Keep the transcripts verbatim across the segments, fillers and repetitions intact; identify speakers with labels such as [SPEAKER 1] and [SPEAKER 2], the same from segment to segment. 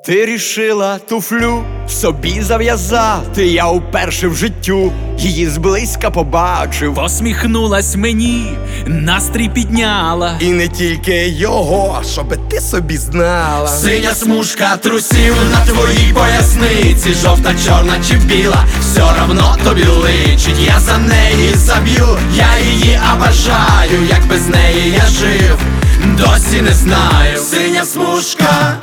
[SPEAKER 1] Ти рішила туфлю собі зав'язати. Я уперше в життю її зблизька побачив.
[SPEAKER 2] Посміхнулась мені, настрій підняла.
[SPEAKER 3] І не тільки його, щоби ти собі знала.
[SPEAKER 4] Синя смужка трусів на твоїй поясниці, жовта, чорна чи біла, все равно тобі личить. Я за неї заб'ю, я її обожаю. Як без неї я жив, досі не знаю. Синя смужка.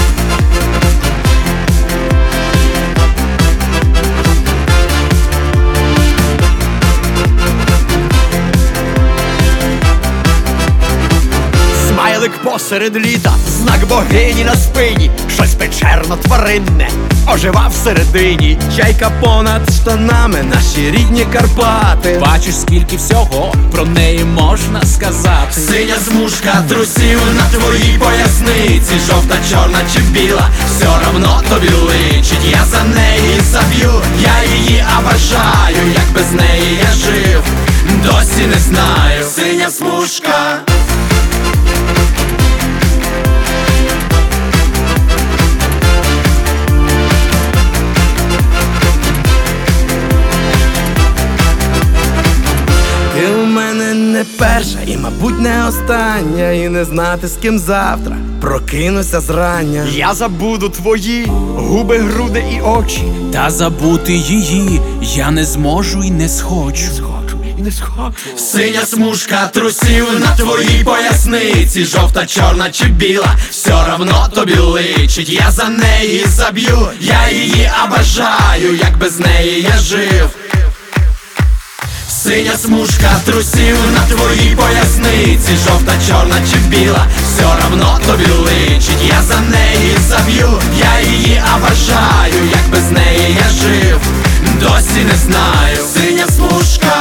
[SPEAKER 1] Смайлик посеред літа, знак богині на спині, щось печерно-тваринне ожива всередині.
[SPEAKER 3] Чайка понад штанами, наші рідні Карпати.
[SPEAKER 2] Бачиш, скільки всього про неї можна сказати.
[SPEAKER 4] Синя смужка трусів на твоїй поясниці, жовта, чорна чи біла, все равно тобі личить. Я за неї заб'ю, я її обожаю. Як без неї я жив, досі не знаю. Синя смужка.
[SPEAKER 3] Ти у мене не перша і, мабуть, не остання. І не знати, з ким завтра прокинуся зрання.
[SPEAKER 1] Я забуду твої губи, груди і очі.
[SPEAKER 2] Та забути її я не зможу і не схочу.
[SPEAKER 1] І не схочу.
[SPEAKER 4] Синя смужка трусів на твоїй поясниці, жовта, чорна чи біла, все равно тобі личить. Я за неї заб'ю, я її обожаю. Як без неї я жив. Синя смужка трусів на твоїй поясниці, жовта, чорна чи біла, все равно тобі личить. Я за неї заб'ю, я її обожаю. Як без неї я жив, досі не знаю. Синя смужка.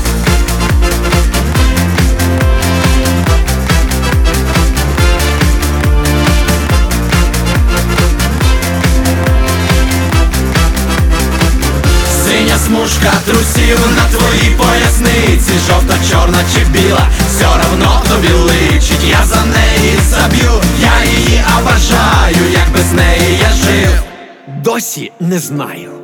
[SPEAKER 4] Синя смужка трусів на твоїй поясниці, жовта, чорна чи біла, все равно тобі личить. Я за неї заб'ю, я її обожаю. Як без неї я жив,
[SPEAKER 1] Досі не знаю.